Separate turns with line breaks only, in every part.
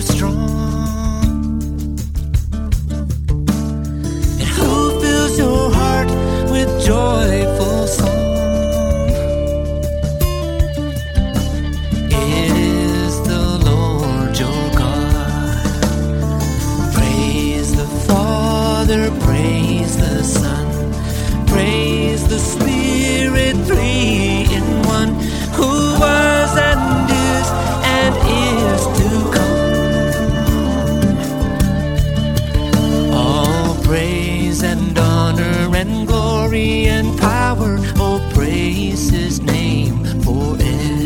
strong? And who fills your heart with joyful song? It is the Lord your God. Praise the Father, praise the Son, praise the Spirit, three in one, who was and is to come. All praise and honor and glory and power, oh, praise His name forever.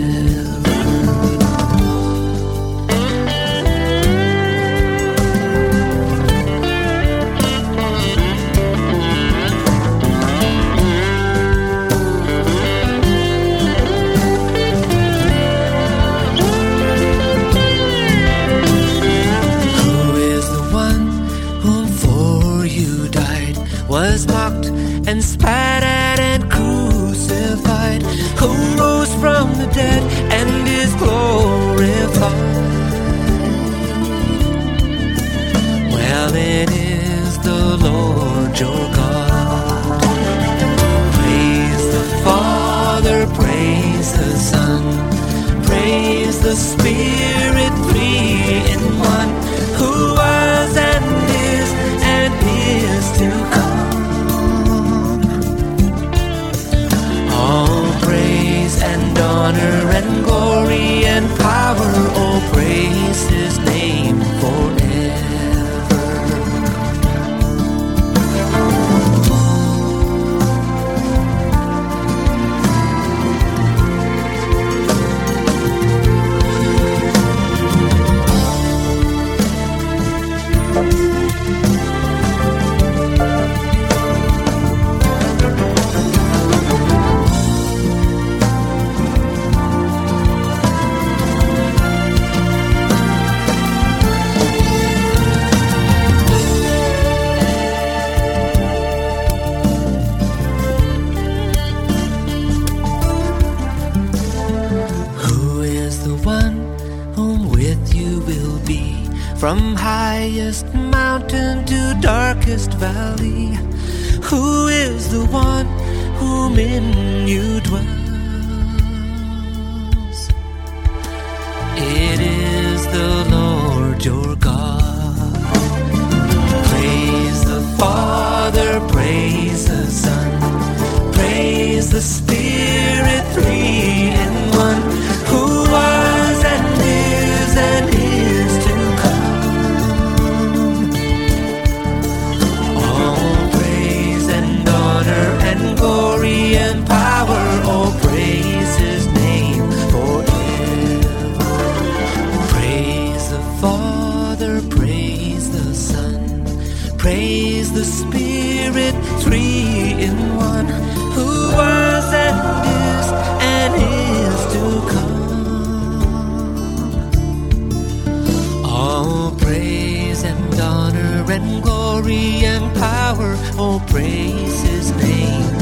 Was mocked and spat at and crucified, who rose from the dead and is glorified. Well, it is the Lord your God. Praise the Father, praise the Son, praise the Spirit, three in one, who was and is to come. All praise and honor and glory and power, oh, praise His name from highest mountain to darkest valley. Who is the one whom in you dwells? It is the Lord your God. Praise the Father, praise the Son, praise the Spirit, three in one, who was and is to come. And glory and power, oh, praise His name forever. Praise the Father, praise the Son, praise the Spirit, three in one, who was and is to come. All praise and honor and glory and power, oh, praise His name